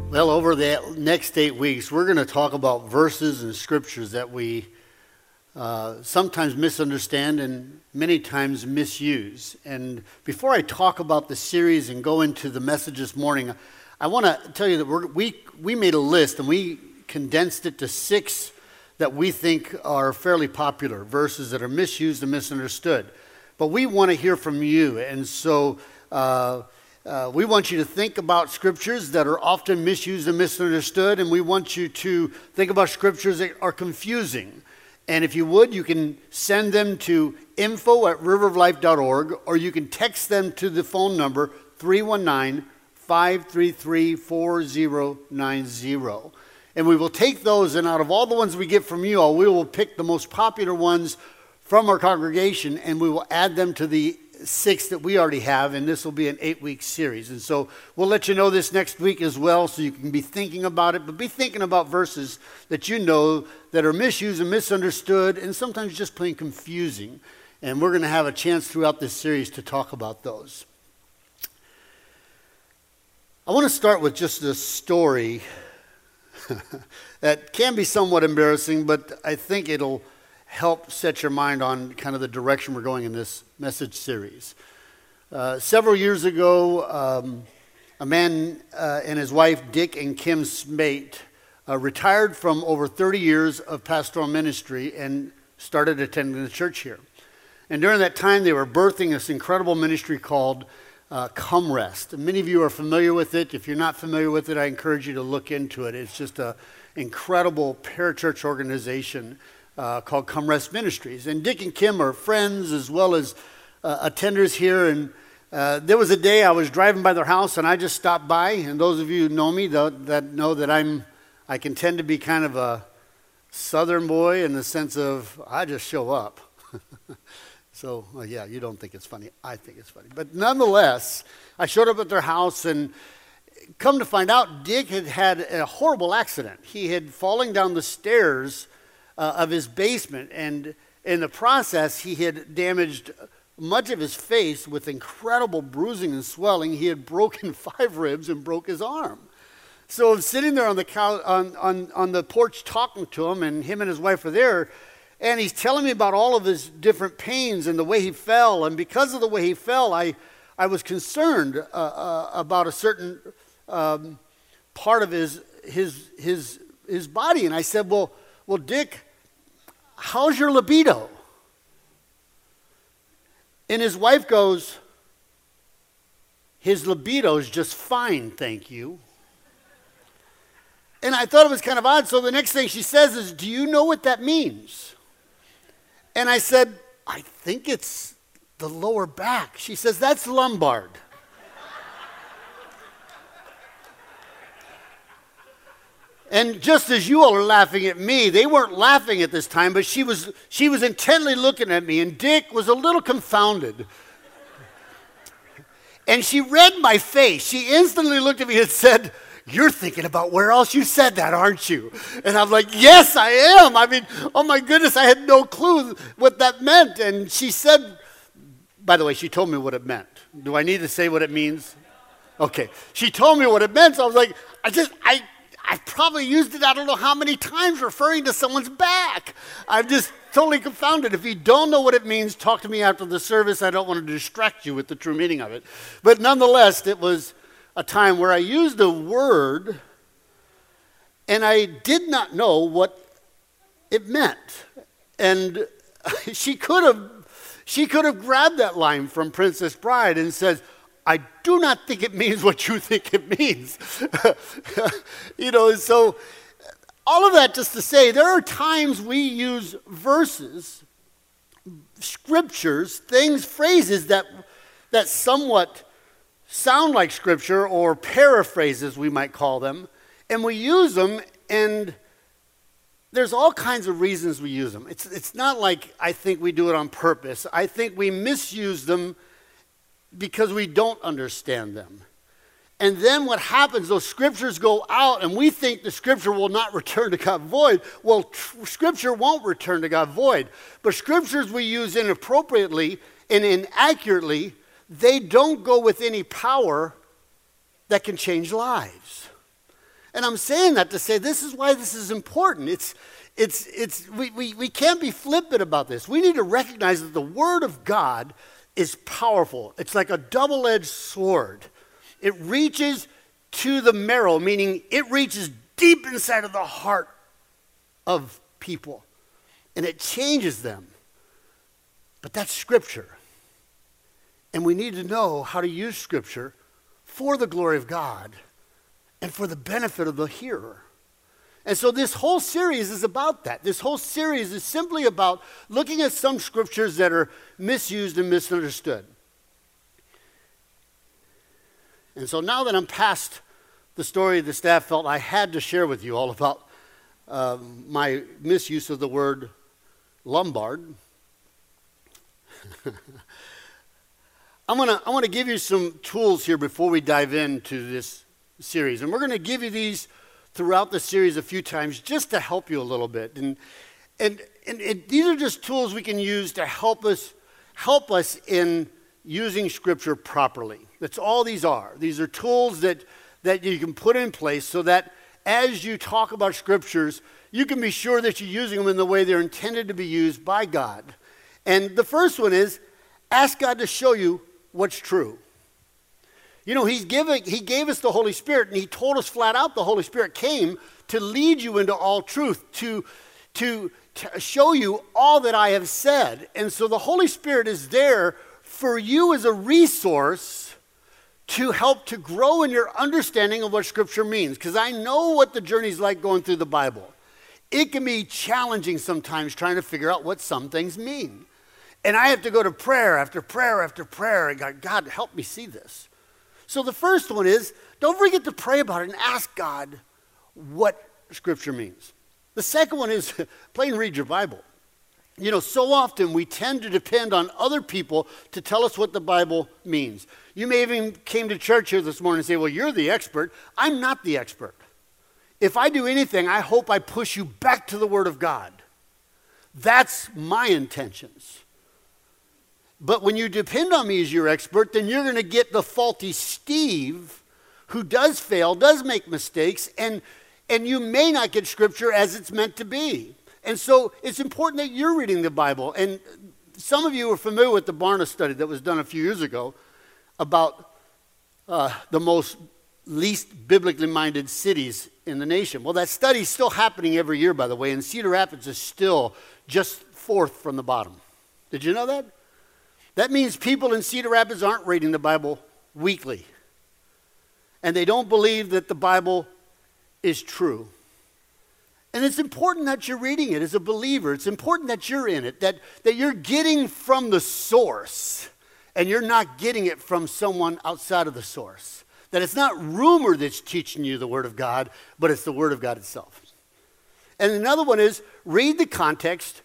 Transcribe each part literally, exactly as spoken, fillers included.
Well, over the next eight weeks, we're going to talk about verses and scriptures that we uh, sometimes misunderstand and many times misuse. And before I talk about the series and go into the message this morning, I want to tell you that we're, we we made a list and we condensed it to six that we think are fairly popular, verses that are misused and misunderstood. But we want to hear from you, and so uh, uh, we want you to think about scriptures that are often misused and misunderstood, and we want you to think about scriptures that are confusing. And if you would, you can send them to info at river of life dot org, or you can text them to the phone number three one nine, five three three, four zero nine zero. And we will take those, and out of all the ones we get from you all, we will pick the most popular ones from our congregation, and we will add them to the six that we already have, and this will be an eight-week series. And so we'll let you know this next week as well, so you can be thinking about it, but be thinking about verses that you know that are misused and misunderstood, and sometimes just plain confusing. And we're going to have a chance throughout this series to talk about those. I want to start with just a story that can be somewhat embarrassing, but I think it'll help set your mind on kind of the direction we're going in this message series. Uh, several years ago, um, a man uh, and his wife, Dick and Kim Smate, uh, retired from over thirty years of pastoral ministry and started attending the church here. And during that time, they were birthing this incredible ministry called uh, Come Rest. And many of you are familiar with it. If you're not familiar with it, I encourage you to look into it. It's just an incredible parachurch organization Uh, called Come Rest Ministries. And Dick and Kim are friends as well as uh, attenders here. And uh, there was a day I was driving by their house and I just stopped by. And those of you who know me th- that know that I'm, I can tend to be kind of a southern boy in the sense of I just show up. So well, yeah, you don't think it's funny. I think it's funny. But nonetheless, I showed up at their house, and come to find out, Dick had had a horrible accident. He had fallen down the stairs Uh, of his basement, and in the process he had damaged much of his face with incredible bruising and swelling. He had broken five ribs and broke his arm. So I'm sitting there on the couch, on, on, on the porch talking to him, and him and his wife are there, and he's telling me about all of his different pains and the way he fell. And because of the way he fell, I, I was concerned uh, uh, about a certain um, part of his, his, his, his body. And I said, well, well, Dick, how's your libido? And his wife goes, his libido's just fine, thank you. And I thought it was kind of odd, so the next thing she says is, do you know what that means? And I said, I think it's the lower back. She says, that's lumbar. And just as you all are laughing at me, they weren't laughing at this time, but she was she was intently looking at me, and Dick was a little confounded. And she read my face. She instantly looked at me and said, you're thinking about where else you said that, aren't you? And I'm like, yes, I am. I mean, oh my goodness, I had no clue what that meant. And she said, by the way, she told me what it meant. Do I need to say what it means? Okay. She told me what it meant, so I was like, I just, I... I've probably used it I don't know how many times referring to someone's back. I'm just totally confounded. If you don't know what it means, talk to me after the service. I don't want to distract you with the true meaning of it. But nonetheless, it was a time where I used a word and I did not know what it meant. And she could have she could have grabbed that line from Princess Bride and said, I do not think it means what you think it means. You know, so all of that just to say, there are times we use verses, scriptures, things, phrases that that somewhat sound like scripture or paraphrases, we might call them, and we use them, and there's all kinds of reasons we use them. It's, it's not like I think we do it on purpose. I think we misuse them because we don't understand them. And then what happens, those scriptures go out and we think the scripture will not return to God void. Well, tr- scripture won't return to God void. But scriptures we use inappropriately and inaccurately, they don't go with any power that can change lives. And I'm saying that to say this is why this is important. It's, it's, it's, we, we, we can't be flippant about this. We need to recognize that the Word of God is powerful. It's like a double-edged sword. It reaches to the marrow, meaning it reaches deep inside of the heart of people. And it changes them. But that's Scripture. And we need to know how to use Scripture for the glory of God and for the benefit of the hearer. And so this whole series is about that. This whole series is simply about looking at some scriptures that are misused and misunderstood. And so now that I'm past the story, the staff felt I had to share with you all about uh, my misuse of the word Lombard. I'm gonna I want to give you some tools here before we dive into this series, and we're going to give you these throughout the series a few times just to help you a little bit. And and, and and these are just tools we can use to help us help us in using Scripture properly. That's all these are. These are tools that that you can put in place so that as you talk about Scriptures, you can be sure that you're using them in the way they're intended to be used by God. And the first one is ask God to show you what's true. You know, he's giving, he gave us the Holy Spirit, and he told us flat out the Holy Spirit came to lead you into all truth, to, to, to show you all that I have said. And so the Holy Spirit is there for you as a resource to help to grow in your understanding of what Scripture means. Because I know what the journey's like going through the Bible. It can be challenging sometimes trying to figure out what some things mean. And I have to go to prayer after prayer after prayer and God, God, help me see this. So the first one is, don't forget to pray about it and ask God what Scripture means. The second one is, plain read your Bible. You know, so often we tend to depend on other people to tell us what the Bible means. You may even came to church here this morning and say, well, you're the expert. I'm not the expert. If I do anything, I hope I push you back to the Word of God. That's my intentions. But when you depend on me as your expert, then you're going to get the faulty Steve who does fail, does make mistakes, and, and you may not get Scripture as it's meant to be. And so it's important that you're reading the Bible. And some of you are familiar with the Barna study that was done a few years ago about uh, the most least biblically minded cities in the nation. Well, that study is still happening every year, by the way, and Cedar Rapids is still just fourth from the bottom. Did you know that? That means people in Cedar Rapids aren't reading the Bible weekly. And they don't believe that the Bible is true. And it's important that you're reading it as a believer. It's important that you're in it, that, that you're getting from the source, and you're not getting it from someone outside of the source. That it's not rumor that's teaching you the Word of God, but it's the Word of God itself. And another one is read the context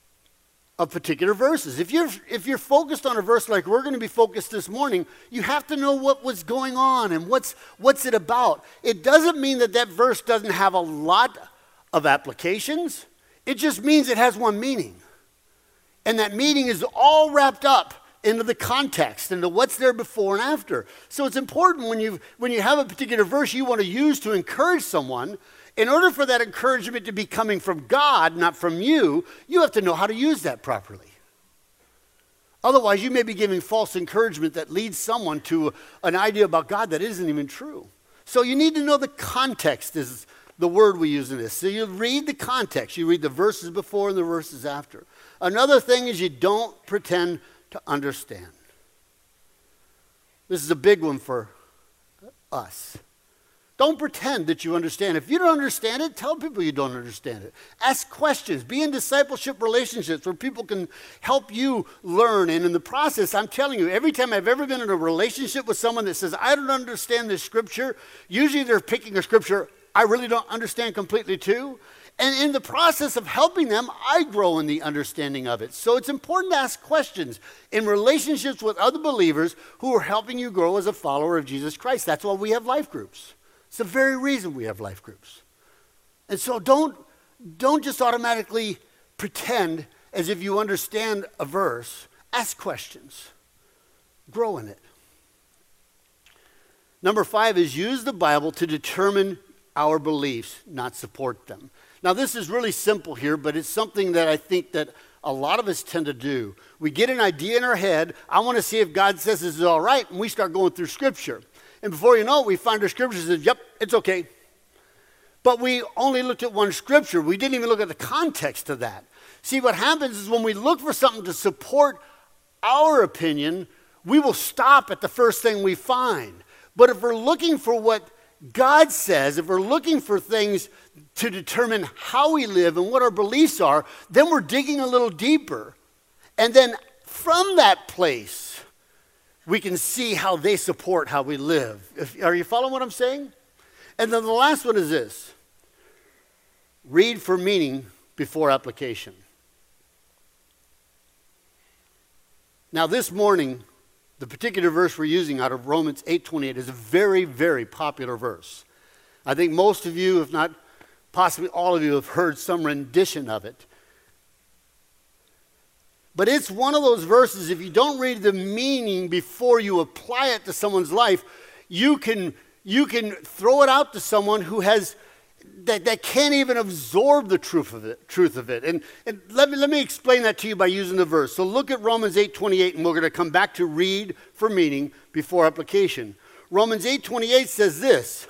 of particular verses. If you're, if you're focused on a verse like we're going to be focused this morning, you have to know what was going on and what's, what's it about. It doesn't mean that that verse doesn't have a lot of applications. It just means it has one meaning. And that meaning is all wrapped up into the context, into what's there before and after. So it's important when you when you have a particular verse you want to use to encourage someone. In order for that encouragement to be coming from God, not from you, you have to know how to use that properly. Otherwise, you may be giving false encouragement that leads someone to an idea about God that isn't even true. So you need to know the context is the word we use in this. So you read the context. You read the verses before and the verses after. Another thing is you don't pretend to understand. This is a big one for us. Don't pretend that you understand. If you don't understand it, tell people you don't understand it. Ask questions. Be in discipleship relationships where people can help you learn. And in the process, I'm telling you, every time I've ever been in a relationship with someone that says, I don't understand this scripture, usually they're picking a scripture I really don't understand completely too. And in the process of helping them, I grow in the understanding of it. So it's important to ask questions in relationships with other believers who are helping you grow as a follower of Jesus Christ. That's why we have life groups. It's the very reason we have life groups. And so don't, don't just automatically pretend as if you understand a verse. Ask questions. Grow in it. Number five is use the Bible to determine our beliefs, not support them. Now, this is really simple here, but it's something that I think that a lot of us tend to do. We get an idea in our head. I want to see if God says this is all right, and we start going through Scripture. And before you know it, we find our Scripture says, yep, it's okay. But we only looked at one Scripture. We didn't even look at the context of that. See, what happens is when we look for something to support our opinion, we will stop at the first thing we find. But if we're looking for what God says, if we're looking for things to determine how we live and what our beliefs are, then we're digging a little deeper. And then from that place, we can see how they support how we live. If, are you following what I'm saying? And then the last one is this. Read for meaning before application. Now this morning, the particular verse we're using out of Romans eight twenty-eight is a very, very popular verse. I think most of you, if not possibly all of you, have heard some rendition of it. But it's one of those verses, if you don't read the meaning before you apply it to someone's life, you can, you can throw it out to someone who has That, that can't even absorb the truth of it. Truth of it. And, and let, me, let me explain that to you by using the verse. So look at Romans eight twenty-eight, and we're going to come back to read for meaning before application. Romans eight twenty-eight says this.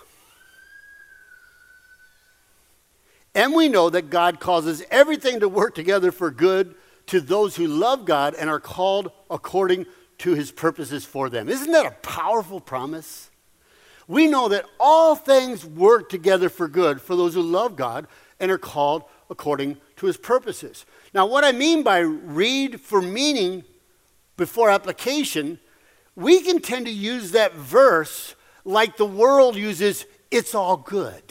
And we know that God causes everything to work together for good to those who love God and are called according to his purposes for them. Isn't that a powerful promise? We know that all things work together for good for those who love God and are called according to his purposes. Now, what I mean by read for meaning before application, we can tend to use that verse like the world uses, it's all good.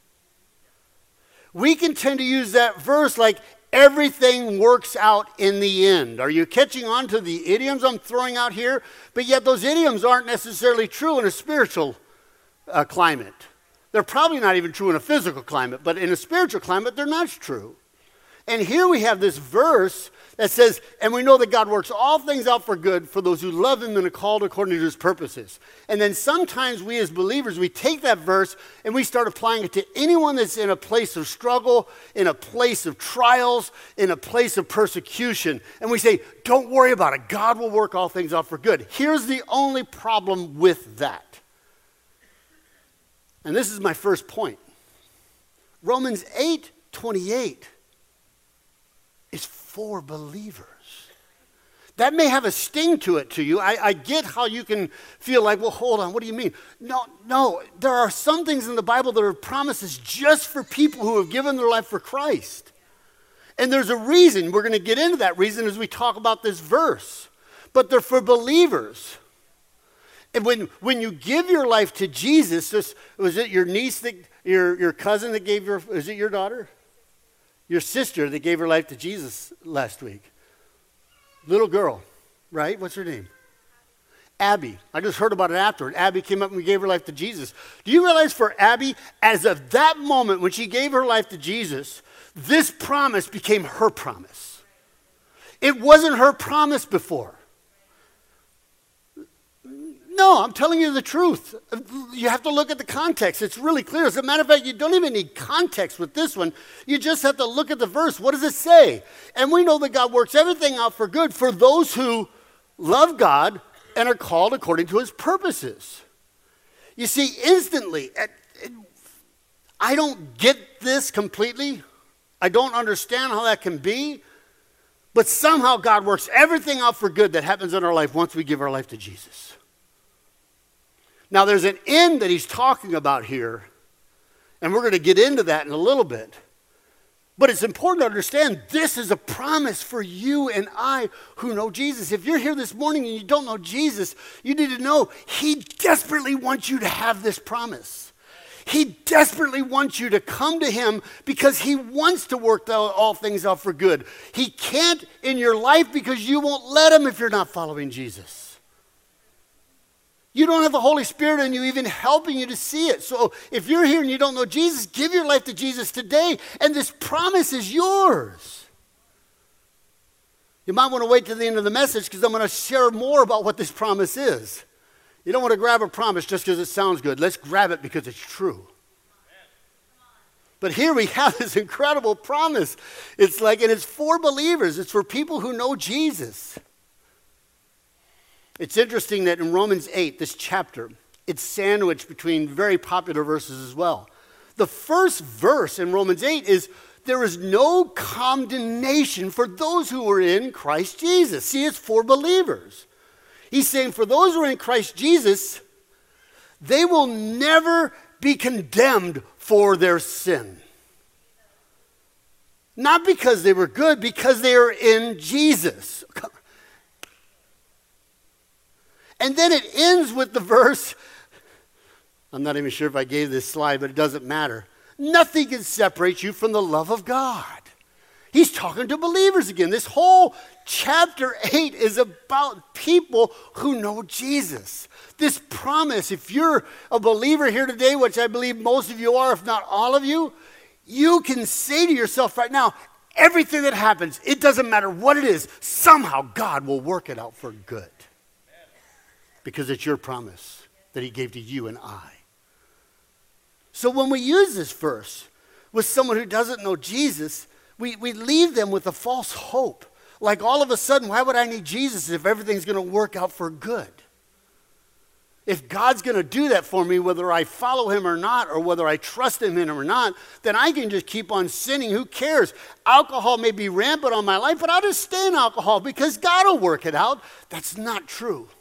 We can tend to use that verse like everything works out in the end. Are you catching on to the idioms I'm throwing out here? But yet those idioms aren't necessarily true in a spiritual Uh, climate. They're probably not even true in a physical climate, but in a spiritual climate, they're not true. And here we have this verse that says, and we know that God works all things out for good for those who love him and are called according to his purposes. And then sometimes we as believers, we take that verse and we start applying it to anyone that's in a place of struggle, in a place of trials, in a place of persecution. And we say, don't worry about it. God will work all things out for good. Here's the only problem with that. And this is my first point. Romans eight twenty-eight is for believers. That may have a sting to it to you. I, I get how you can feel like, well, hold on, what do you mean? No, no, there are some things in the Bible that are promises just for people who have given their life for Christ. And there's a reason. We're going to get into that reason as we talk about this verse. But they're for believers. And when, when you give your life to Jesus, this, was it your niece, that, your, your cousin that gave your, is it your daughter? Your sister that gave her life to Jesus last week. Little girl, right? What's her name? Abby. I just heard about it afterward. Abby came up and gave her life to Jesus. Do you realize for Abby, as of that moment when she gave her life to Jesus, this promise became her promise. It wasn't her promise before. No, I'm telling you the truth. You have to look at the context. It's really clear. As a matter of fact, you don't even need context with this one. You just have to look at the verse. What does it say? And we know that God works everything out for good for those who love God and are called according to his purposes. You see, instantly, I don't get this completely. I don't understand how that can be. But somehow God works everything out for good that happens in our life once we give our life to Jesus. Now, there's an end that he's talking about here, and we're going to get into that in a little bit. But it's important to understand this is a promise for you and I who know Jesus. If you're here this morning and you don't know Jesus, you need to know he desperately wants you to have this promise. He desperately wants you to come to him because he wants to work all things out for good. He can't in your life because you won't let him if you're not following Jesus. You don't have the Holy Spirit in you even helping you to see it. So if you're here and you don't know Jesus, give your life to Jesus today, and this promise is yours. You might want to wait to the end of the message because I'm going to share more about what this promise is. You don't want to grab a promise just because it sounds good. Let's grab it because it's true. But here we have this incredible promise. It's like, and it's for believers. It's for people who know Jesus. It's interesting that in Romans eight, this chapter, it's sandwiched between very popular verses as well. The first verse in Romans eight is, there is no condemnation for those who are in Christ Jesus. See, it's for believers. He's saying for those who are in Christ Jesus, they will never be condemned for their sin. Not because they were good, because they are in Jesus. And then it ends with the verse, I'm not even sure if I gave this slide, but it doesn't matter. Nothing can separate you from the love of God. He's talking to believers again. This whole chapter eight is about people who know Jesus. This promise, if you're a believer here today, which I believe most of you are, if not all of you, you can say to yourself right now, everything that happens, it doesn't matter what it is, somehow God will work it out for good. Because it's your promise that he gave to you and I. So when we use this verse with someone who doesn't know Jesus, we, we leave them with a false hope. Like all of a sudden, why would I need Jesus if everything's going to work out for good? If God's going to do that for me, whether I follow him or not, or whether I trust in him or not, then I can just keep on sinning. Who cares? Alcohol may be rampant on my life, but I'll just stay in alcohol because God will work it out. That's not true.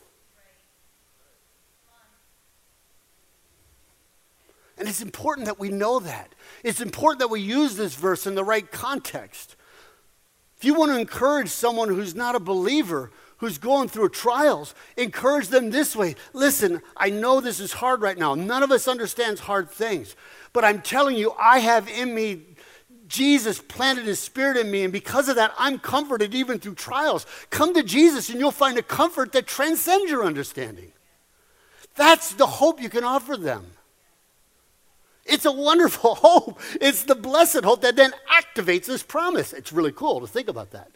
And it's important that we know that. It's important that we use this verse in the right context. If you want to encourage someone who's not a believer, who's going through trials, encourage them this way. Listen, I know this is hard right now. None of us understands hard things. But I'm telling you, I have in me, Jesus planted his spirit in me. And because of that, I'm comforted even through trials. Come to Jesus and you'll find a comfort that transcends your understanding. That's the hope you can offer them. It's a wonderful hope. It's the blessed hope that then activates this promise. It's really cool to think about that.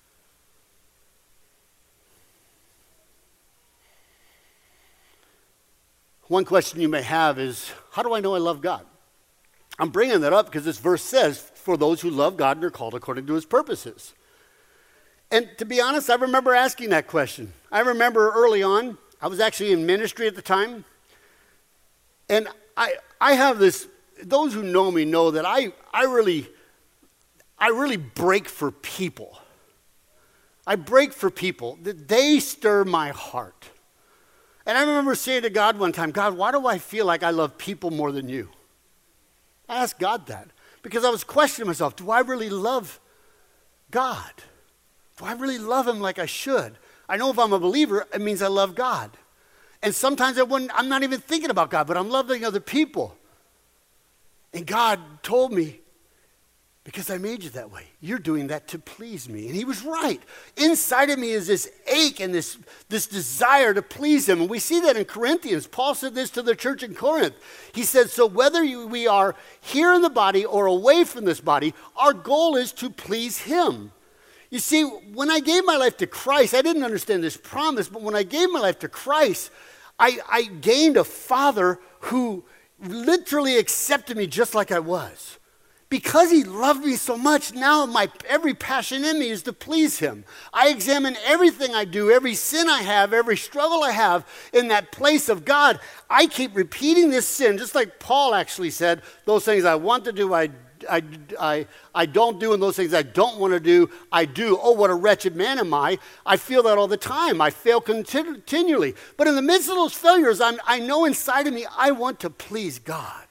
One question you may have is, how do I know I love God? I'm bringing that up because this verse says, for those who love God and are called according to his purposes. And to be honest, I remember asking that question. I remember early on, I was actually in ministry at the time. And I I have this, those who know me know that I, I really, I really break for people. I break for people. They stir my heart. And I remember saying to God one time, God, why do I feel like I love people more than you? I asked God that because I was questioning myself, do I really love God? Do I really love him like I should? I know if I'm a believer, it means I love God. And sometimes I wouldn't, I'm not even thinking about God, but I'm loving other people. And God told me, because I made you that way, you're doing that to please me. And he was right. Inside of me is this ache and this, this desire to please him. And we see that in Corinthians. Paul said this to the church in Corinth. He said, so whether you, we are here in the body or away from this body, our goal is to please him. You see, when I gave my life to Christ, I didn't understand this promise, but when I gave my life to Christ, I, I gained a father who literally accepted me just like I was. Because he loved me so much, now my every passion in me is to please him. I examine everything I do, every sin I have, every struggle I have in that place of God. I keep repeating this sin, just like Paul actually said, those things I want to do, I I, I, I don't do, and those things I don't want to do, I do. Oh, what a wretched man am I. I feel that all the time. I fail continu- continually. But in the midst of those failures, I'm, I know inside of me I want to please God.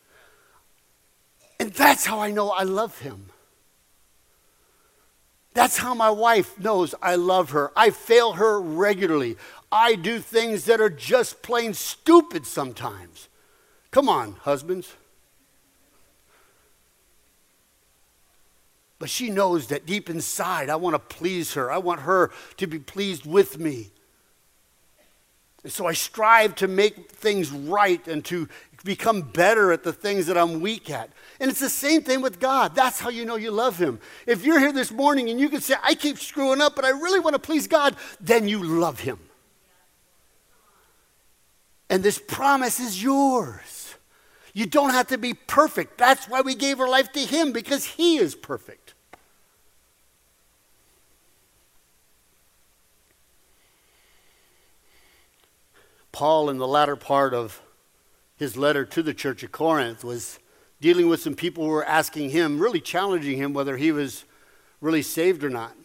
And that's how I know I love him. That's how my wife knows I love her. I fail her regularly. I do things that are just plain stupid sometimes. Come on, husbands. But she knows that deep inside, I want to please her. I want her to be pleased with me. And so I strive to make things right and to become better at the things that I'm weak at. And it's the same thing with God. That's how you know you love him. If you're here this morning and you can say, I keep screwing up, but I really want to please God, then you love him. And this promise is yours. You don't have to be perfect. That's why we gave our life to him, because he is perfect. Paul, in the latter part of his letter to the church of Corinth, was dealing with some people who were asking him, really challenging him, whether he was really saved or not.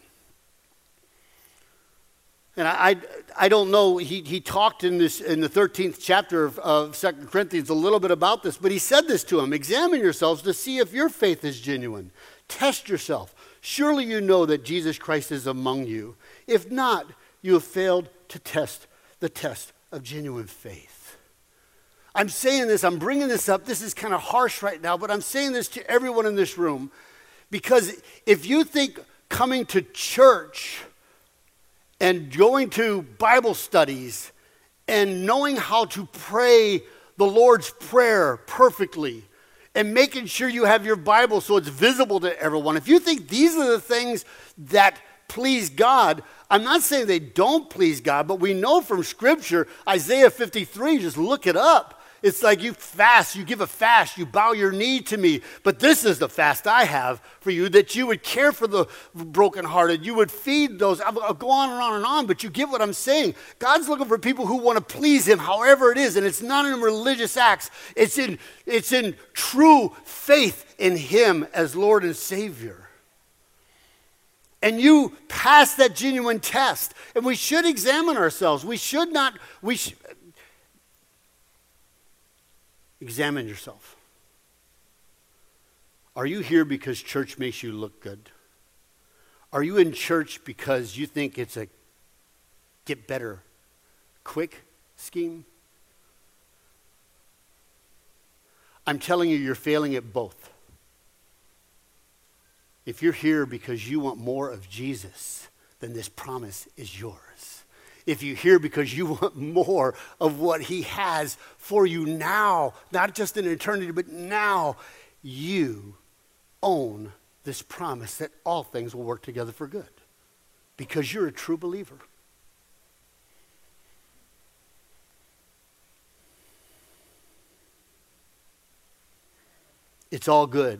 And I, I, I don't know, he, he talked in this in the thirteenth chapter of, of Second Corinthians a little bit about this, but he said this to him: examine yourselves to see if your faith is genuine. Test yourself. Surely you know that Jesus Christ is among you. If not, you have failed to test the test of genuine faith. I'm saying this, I'm bringing this up, this is kind of harsh right now, but I'm saying this to everyone in this room, because if you think coming to church and going to Bible studies and knowing how to pray the Lord's Prayer perfectly and making sure you have your Bible so it's visible to everyone, if you think these are the things that please God, I'm not saying they don't please God, but we know from Scripture, Isaiah fifty-three, just look it up. It's like you fast, you give a fast, you bow your knee to me. But this is the fast I have for you, that you would care for the brokenhearted. You would feed those. I'll, I'll go on and on and on, but you get what I'm saying. God's looking for people who want to please him however it is. And it's not in religious acts. It's in, it's in true faith in him as Lord and Savior. And you pass that genuine test. And we should examine ourselves. We should not, we should, examine yourself. Are you here because church makes you look good? Are you in church because you think it's a get better quick scheme? I'm telling you, you're failing at both. If you're here because you want more of Jesus, then this promise is yours. If you're here because you want more of what he has for you now, not just in eternity, but now, you own this promise that all things will work together for good because you're a true believer. It's all good.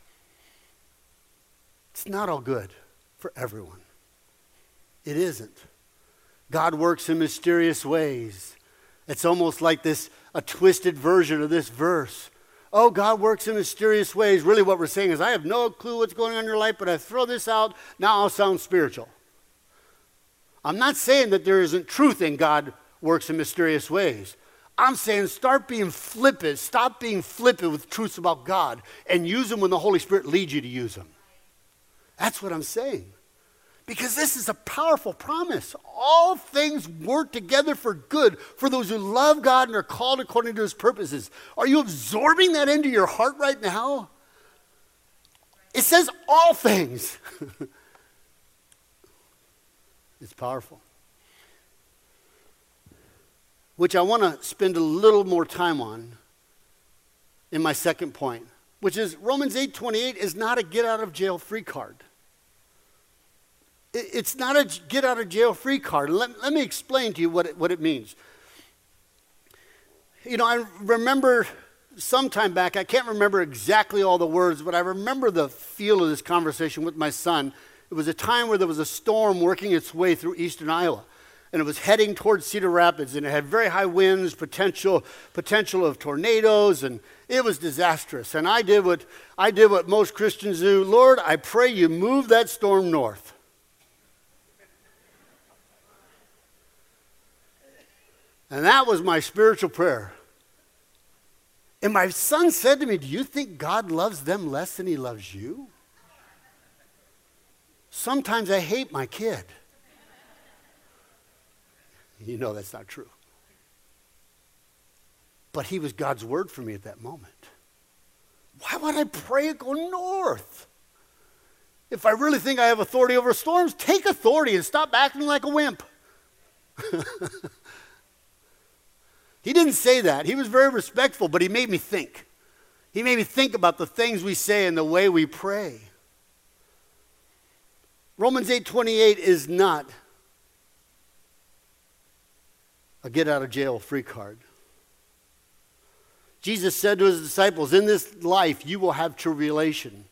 It's not all good for everyone. It isn't. God works in mysterious ways. It's almost like this, a twisted version of this verse. Oh, God works in mysterious ways. Really what we're saying is, I have no clue what's going on in your life, but I throw this out, now I'll sound spiritual. I'm not saying that there isn't truth in God works in mysterious ways. I'm saying start being flippant. Stop being flippant with truths about God and use them when the Holy Spirit leads you to use them. That's what I'm saying. Because this is a powerful promise. All things work together for good for those who love God and are called according to his purposes. Are you absorbing that into your heart right now? It says all things. It's powerful. Which I want to spend a little more time on in my second point, which is Romans eight twenty-eight is not a get out of jail free card. It's not a get out of jail free card. Let, let me explain to you what it, what it means. You know, I remember some time back, I can't remember exactly all the words, but I remember the feel of this conversation with my son. It was a time where there was a storm working its way through eastern Iowa, and it was heading towards Cedar Rapids, and it had very high winds, potential potential of tornadoes, and it was disastrous. And I did what I did what most Christians do. Lord, I pray you move that storm north. And that was my spiritual prayer. And my son said to me, do you think God loves them less than he loves you? Sometimes I hate my kid. You know that's not true. But he was God's word for me at that moment. Why would I pray it go north? If I really think I have authority over storms, take authority and stop acting like a wimp. He didn't say that. He was very respectful, but he made me think. He made me think about the things we say and the way we pray. Romans eight twenty-eight is not a get out of jail free card. Jesus said to his disciples, in this life you will have tribulation,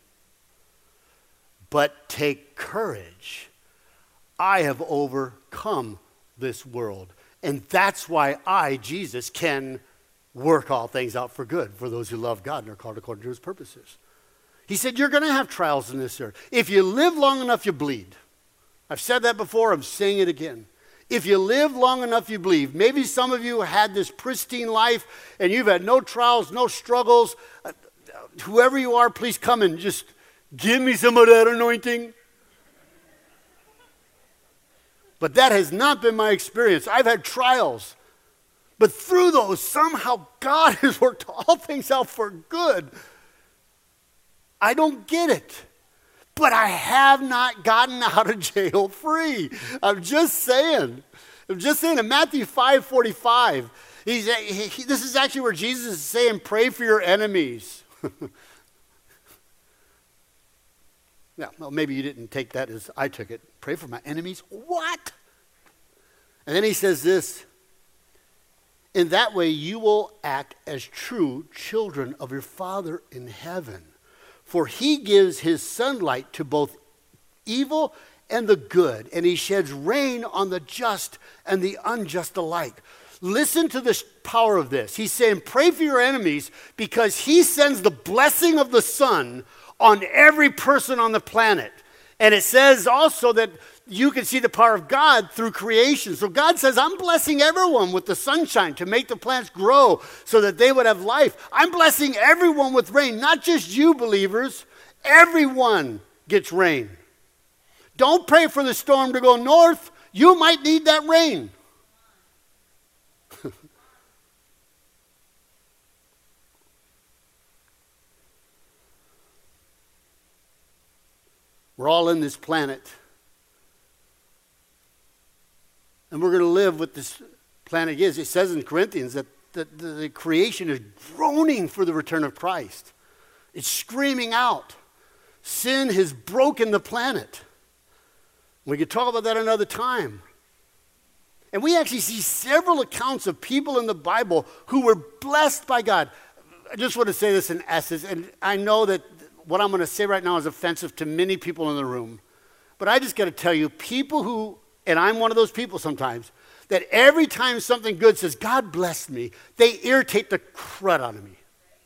but take courage. I have overcome this world. And that's why I, Jesus, can work all things out for good for those who love God and are called according to his purposes. He said, you're going to have trials in this earth. If you live long enough, you bleed. I've said that before. I'm saying it again. If you live long enough, you bleed. Maybe some of you had this pristine life and you've had no trials, no struggles. Uh, whoever you are, please come and just give me some of that anointing. But that has not been my experience. I've had trials. But through those, somehow God has worked all things out for good. I don't get it. But I have not gotten out of jail free. I'm just saying. I'm just saying in Matthew five forty-five, he's, he, he, this is actually where Jesus is saying, pray for your enemies. Yeah, well, maybe you didn't take that as I took it. Pray for my enemies? What? And then he says this, in that way you will act as true children of your Father in heaven. For he gives his sunlight to both evil and the good, and he sheds rain on the just and the unjust alike. Listen to the power of this. He's saying, pray for your enemies because he sends the blessing of the sun on every person on the planet. And it says also that you can see the power of God through creation. So God says, I'm blessing everyone with the sunshine to make the plants grow so that they would have life. I'm blessing everyone with rain, not just you believers. Everyone gets rain. Don't pray for the storm to go north. You might need that rain. We're all in this planet. And we're going to live with this planet is. It says in Corinthians that the, the, the creation is groaning for the return of Christ. It's screaming out. Sin has broken the planet. We could talk about that another time. And we actually see several accounts of people in the Bible who were blessed by God. I just want to say this in essence, and I know that what I'm going to say right now is offensive to many people in the room. But I just got to tell you, people who, and I'm one of those people sometimes, that every time something good says, God blessed me, they irritate the crud out of me.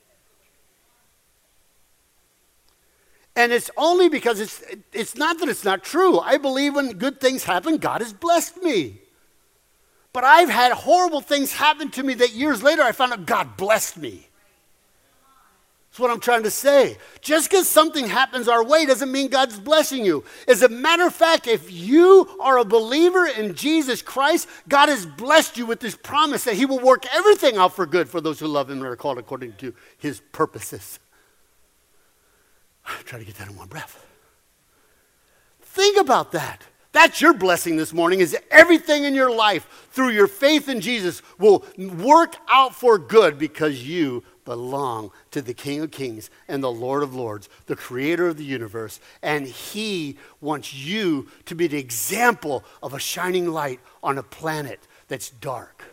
And it's only because it's, it's not that it's not true. I believe when good things happen, God has blessed me. But I've had horrible things happen to me that years later I found out God blessed me. That's what I'm trying to say. Just because something happens our way doesn't mean God's blessing you. As a matter of fact, if you are a believer in Jesus Christ, God has blessed you with this promise that he will work everything out for good for those who love him and are called according to his purposes. I'm trying to get that in one breath. Think about that. That's your blessing this morning, is everything in your life through your faith in Jesus will work out for good because you belong to the King of Kings and the Lord of Lords, the creator of the universe. And he wants you to be the example of a shining light on a planet that's dark.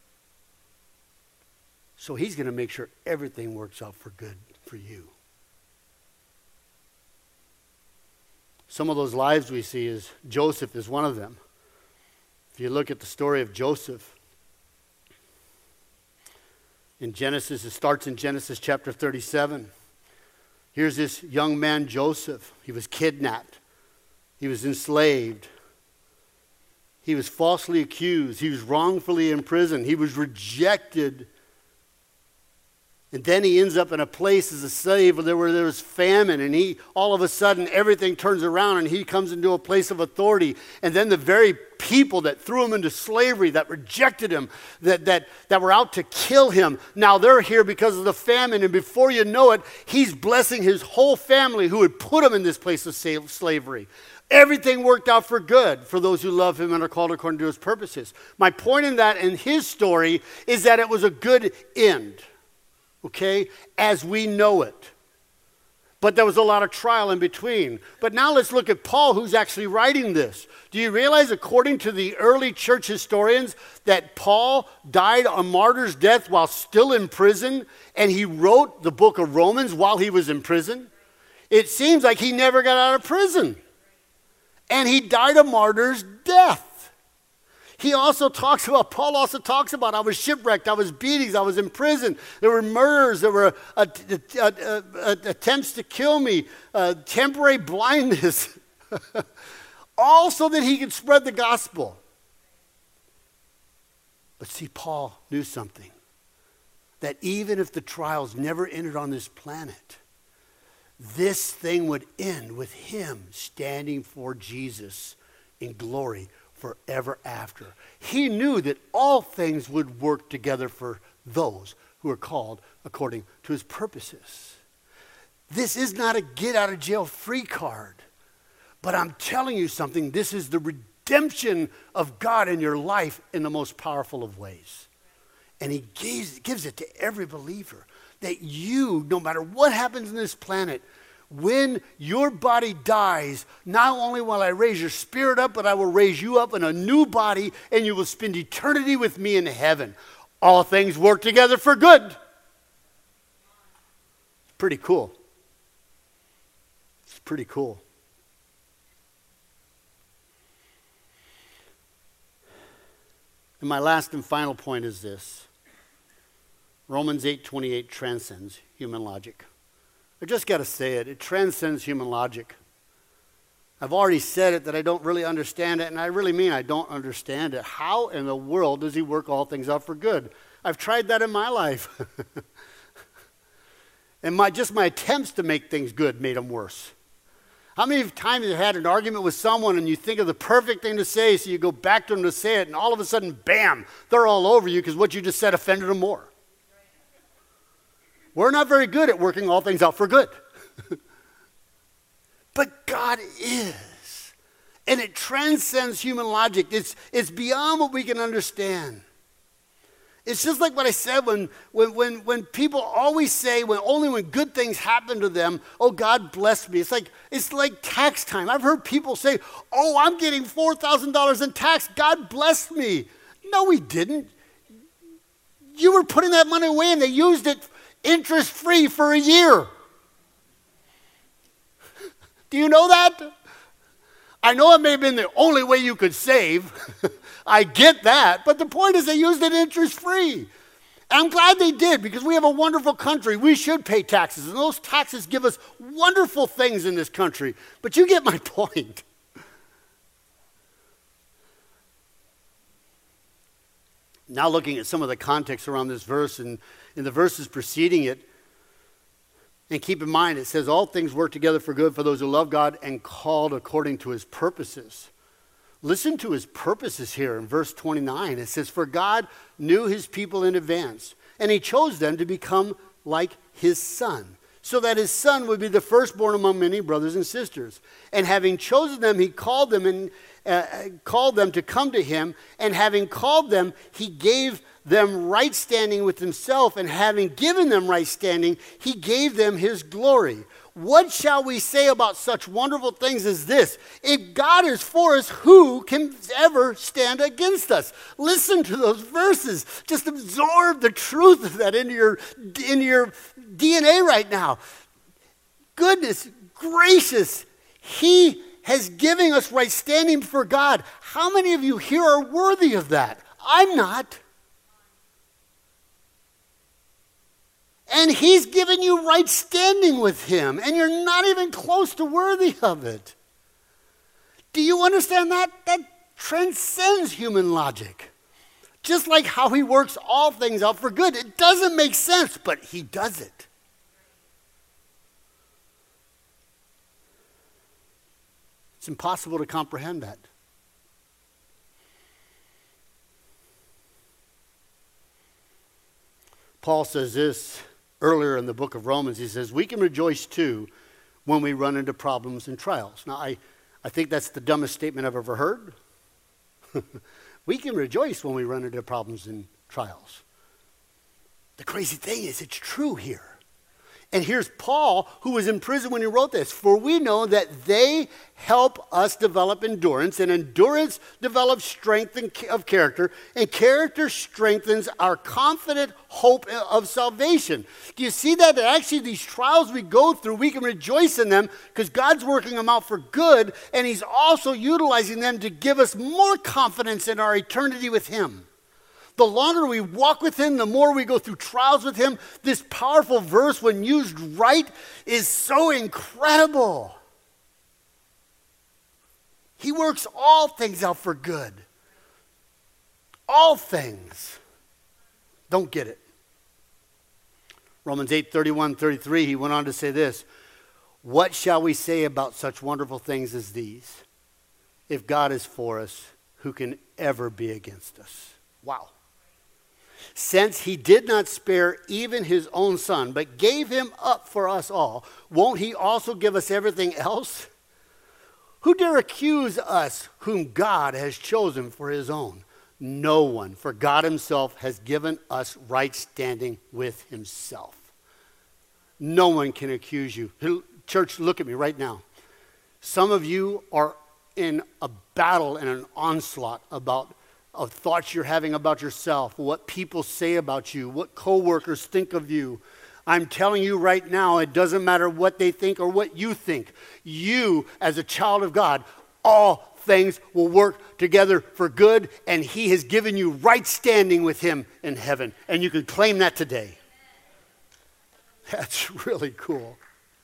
So he's going to make sure everything works out for good for you. Some of those lives we see is Joseph is one of them. If you look at the story of Joseph, in Genesis, it starts in Genesis chapter thirty-seven. Here's this young man, Joseph. He was kidnapped. He was enslaved. He was falsely accused. He was wrongfully imprisoned. He was rejected. And then he ends up in a place as a slave where there, where there was famine, and he, all of a sudden, everything turns around, and he comes into a place of authority. And then the very people that threw him into slavery, that rejected him, that, that, that were out to kill him, now they're here because of the famine. And before you know it, he's blessing his whole family who had put him in this place of slavery. Everything worked out for good for those who love him and are called according to his purposes. My point in that, in his story, is that it was a good end. Okay, as we know it. But there was a lot of trial in between. But now let's look at Paul, who's actually writing this. Do you realize, according to the early church historians, that Paul died a martyr's death while still in prison, and he wrote the book of Romans while he was in prison? It seems like he never got out of prison. And he died a martyr's death. He also talks about, Paul also talks about, I was shipwrecked, I was beatings, I was in prison. There were murders, there were uh, uh, uh, uh, attempts to kill me, uh, temporary blindness. All so that he could spread the gospel. But see, Paul knew something. That even if the trials never ended on this planet, this thing would end with him standing for Jesus in glory forever after. He knew that all things would work together for those who are called according to his purposes. This is not a get out of jail free card. But I'm telling you something, this is the redemption of God in your life in the most powerful of ways. And he gives, gives it to every believer. That you, no matter what happens in this planet, when your body dies, not only will I raise your spirit up, but I will raise you up in a new body, and you will spend eternity with me in heaven. All things work together for good. Pretty cool. It's pretty cool. And my last and final point is this. Romans eight twenty-eight transcends human logic. I just got to say it. It transcends human logic. I've already said it that I don't really understand it, and I really mean I don't understand it. How in the world does he work all things out for good? I've tried that in my life. And my just my attempts to make things good made them worse. How many times have you had an argument with someone and you think of the perfect thing to say, so you go back to them to say it, and all of a sudden, bam, they're all over you because what you just said offended them more. We're not very good at working all things out for good. But God is. And it transcends human logic. It's, it's beyond what we can understand. It's just like what I said when, when, when, when people always say, when only when good things happen to them, oh, God bless me. It's like, it's like tax time. I've heard people say, oh, I'm getting four thousand dollars in tax. God bless me. No, he didn't. You were putting that money away and they used it interest-free for a year. Do you know that? I know it may have been the only way you could save. I get that. But the point is they used it interest-free. And I'm glad they did, because we have a wonderful country. We should pay taxes. And those taxes give us wonderful things in this country. But you get my point. Now looking at some of the context around this verse and in the verses preceding it, and keep in mind, it says all things work together for good for those who love God and called according to his purposes. Listen to his purposes here in verse twenty-nine. It says, for God knew his people in advance, and he chose them to become like his son, so that his son would be the firstborn among many brothers and sisters. And having chosen them, he called them and uh, called them to come to him. And having called them, he gave them right standing with himself. And having given them right standing, he gave them his glory. What shall we say about such wonderful things as this? If God is for us, who can ever stand against us? Listen to those verses. Just absorb the truth of that into your, into your D N A right now. Goodness gracious, he has given us right standing before God. How many of you here are worthy of that? I'm not. And he's given you right standing with him, and you're not even close to worthy of it. Do you understand that? That transcends human logic. Just like how he works all things out for good. It doesn't make sense, but he does it. It's impossible to comprehend that. Paul says this earlier in the book of Romans. He says, we can rejoice too when we run into problems and trials. Now, I, I think that's the dumbest statement I've ever heard. We can rejoice when we run into problems and trials. The crazy thing is, it's true here. And here's Paul, who was in prison when he wrote this. For we know that they help us develop endurance, and endurance develops strength of character, and character strengthens our confident hope of salvation. Do you see that? That actually these trials we go through, we can rejoice in them because God's working them out for good, and he's also utilizing them to give us more confidence in our eternity with him. The longer we walk with him, the more we go through trials with him. This powerful verse, when used right, is so incredible. He works all things out for good. All things. Don't get it. Romans eight, thirty-one, thirty-three, he went on to say this. What shall we say about such wonderful things as these? If God is for us, who can ever be against us? Wow. Since he did not spare even his own son, but gave him up for us all, won't he also give us everything else? Who dare accuse us whom God has chosen for his own? No one, for God himself has given us right standing with himself. No one can accuse you. Church, look at me right now. Some of you are in a battle and an onslaught about of thoughts you're having about yourself, what people say about you, what coworkers think of you. I'm telling you right now, it doesn't matter what they think or what you think. You, as a child of God, all things will work together for good, and he has given you right standing with him in heaven. And you can claim that today. That's really cool.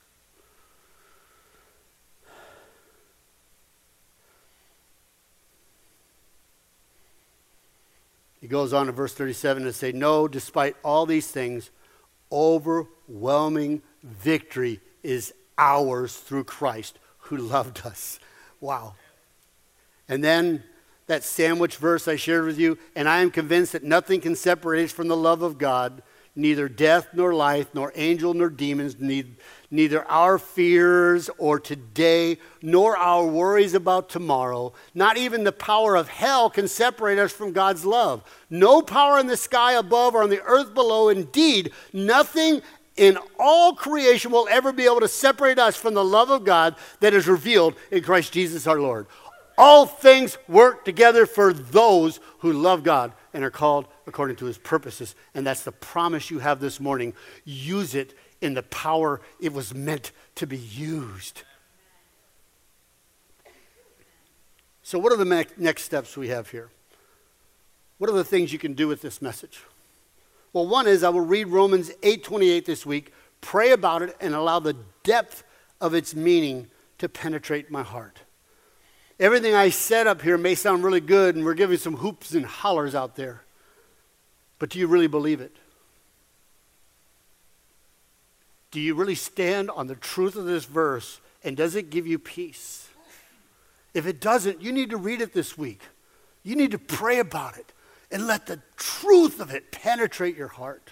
He goes on to verse thirty-seven to say, no, despite all these things, overwhelming victory is ours through Christ who loved us. Wow. And then that sandwich verse I shared with you, and I am convinced that nothing can separate us from the love of God, neither death nor life, nor angel nor demons, neither, neither our fears or today, nor our worries about tomorrow. Not even the power of hell can separate us from God's love. No power in the sky above or on the earth below. Indeed, nothing in all creation will ever be able to separate us from the love of God that is revealed in Christ Jesus our Lord. All things work together for those who love God and are called according to his purposes. And that's the promise you have this morning. Use it in the power it was meant to be used. So what are the next steps we have here? What are the things you can do with this message? Well, one is I will read Romans eight twenty-eight this week, pray about it, and allow the depth of its meaning to penetrate my heart. Everything I said up here may sound really good, and we're giving some hoops and hollers out there. But do you really believe it? Do you really stand on the truth of this verse, and does it give you peace? If it doesn't, you need to read it this week. You need to pray about it and let the truth of it penetrate your heart.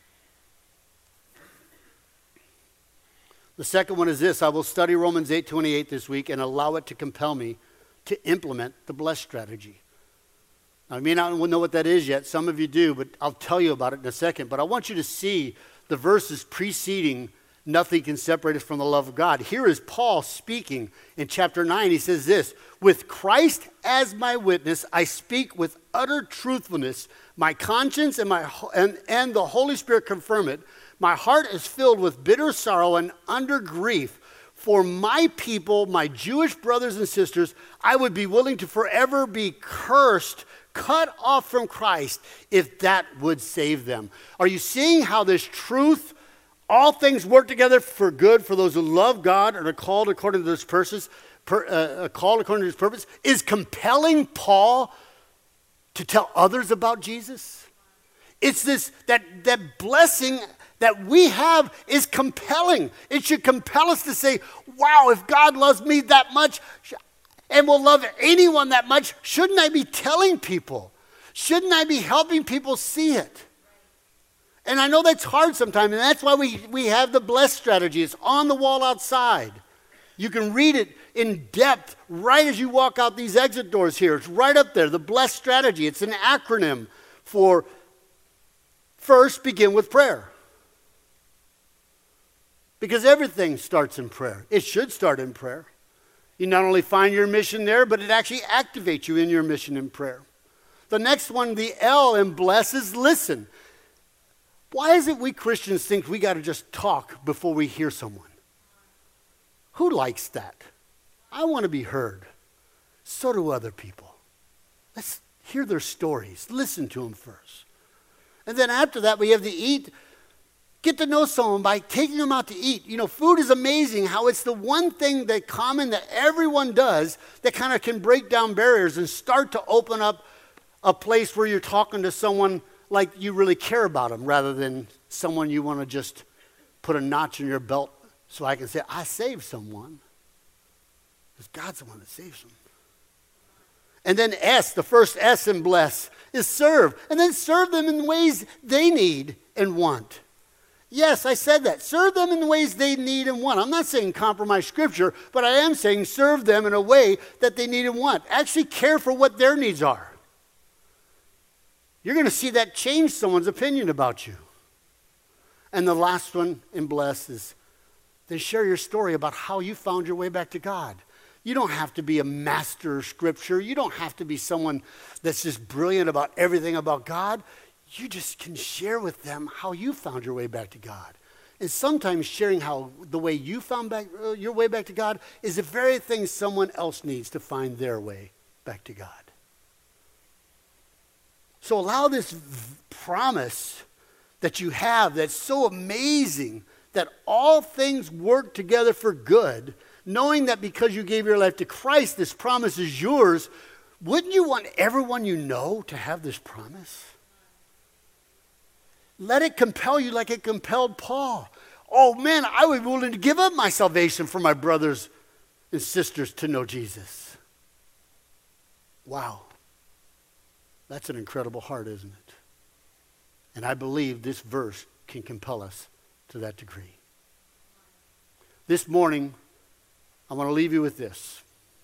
The second one is this. I will study Romans eight twenty-eight this week and allow it to compel me to implement the blessed strategy. I mean, I don't know what that is yet. Some of you do, but I'll tell you about it in a second. But I want you to see the verses preceding nothing can separate us from the love of God. Here is Paul speaking in chapter nine. He says this, with Christ as my witness, I speak with utter truthfulness. My conscience and, my, and, and the Holy Spirit confirm it. My heart is filled with bitter sorrow and under grief. For my people, my Jewish brothers and sisters, I would be willing to forever be cursed, cut off from Christ, if that would save them. Are you seeing how this truth, all things work together for good for those who love God and are called according to this purpose, per, uh, called according to his purpose, is compelling Paul to tell others about Jesus? It's this, that, that blessing that we have is compelling. It should compel us to say, wow, if God loves me that much and will love anyone that much, shouldn't I be telling people? Shouldn't I be helping people see it? And I know that's hard sometimes, and that's why we, we have the blessed strategy. It's on the wall outside. You can read it in depth right as you walk out these exit doors here. It's right up there, the blessed strategy. It's an acronym for first begin with prayer. Because everything starts in prayer. It should start in prayer. You not only find your mission there, but it actually activates you in your mission in prayer. The next one, the L in bless, is listen. Why is it we Christians think we got to just talk before we hear someone? Who likes that? I want to be heard. So do other people. Let's hear their stories. Listen to them first. And then after that, we have the eat. Get to know someone by taking them out to eat. You know, food is amazing how it's the one thing that common that everyone does that kind of can break down barriers and start to open up a place where you're talking to someone like you really care about them rather than someone you want to just put a notch in your belt so I can say, I saved someone. Because God's the one that saves them. And then S, the first S in bless, is serve. And then serve them in ways they need and want. Yes, I said that. Serve them in the ways they need and want. I'm not saying compromise Scripture, but I am saying serve them in a way that they need and want. Actually care for what their needs are. You're going to see that change someone's opinion about you. And the last one in bless is then share your story about how you found your way back to God. You don't have to be a master of Scripture. You don't have to be someone that's just brilliant about everything about God. You just can share with them how you found your way back to God. And sometimes sharing how the way you found back, uh, your way back to God is the very thing someone else needs to find their way back to God. So allow this v- promise that you have that's so amazing that all things work together for good, knowing that because you gave your life to Christ, this promise is yours. Wouldn't you want everyone you know to have this promise? Let it compel you like it compelled Paul. Oh man, I would be willing to give up my salvation for my brothers and sisters to know Jesus. Wow. That's an incredible heart, isn't it? And I believe this verse can compel us to that degree. This morning, I want to leave you with this.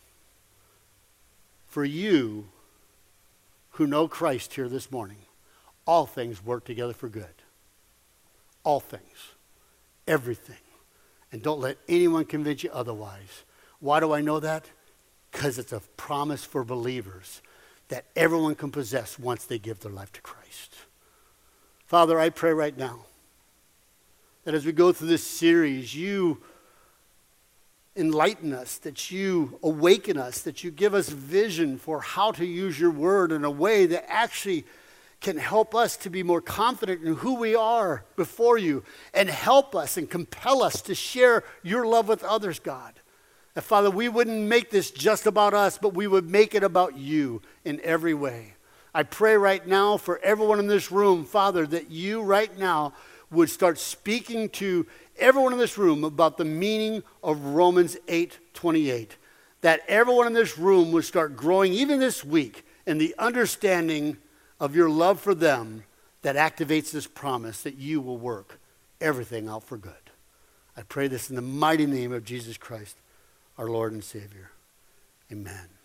For you who know Christ here this morning, all things work together for good. All things. Everything. And don't let anyone convince you otherwise. Why do I know that? Because it's a promise for believers that everyone can possess once they give their life to Christ. Father, I pray right now that as we go through this series, you enlighten us, that you awaken us, that you give us vision for how to use your word in a way that actually can help us to be more confident in who we are before you and help us and compel us to share your love with others, God. And Father, we wouldn't make this just about us, but we would make it about you in every way. I pray right now for everyone in this room, Father, that you right now would start speaking to everyone in this room about the meaning of Romans eight twenty-eight. That everyone in this room would start growing, even this week, in the understanding of your love for them that activates this promise that you will work everything out for good. I pray this in the mighty name of Jesus Christ, our Lord and Savior. Amen.